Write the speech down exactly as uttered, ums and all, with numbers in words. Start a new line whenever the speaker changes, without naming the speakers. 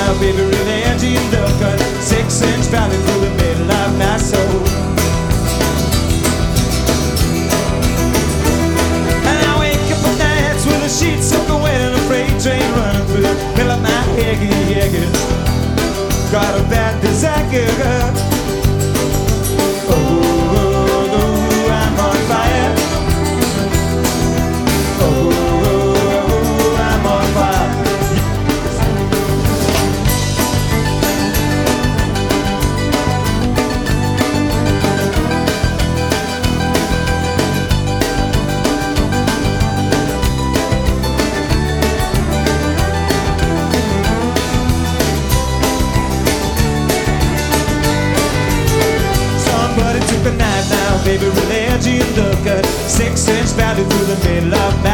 now, baby, really edgy and dull cut. Six inch valley through the middle of my soul. And I wake up at nights with a sheet soaking wet and a freight train running through the middle of my head. Yeah, yeah. Got a bad desire. Oh, oh, oh, I'm on fire. Oh, oh, oh, I'm on fire. Somebody took a knife now, baby, really edgy and dull cut. Six inch valley through the middle of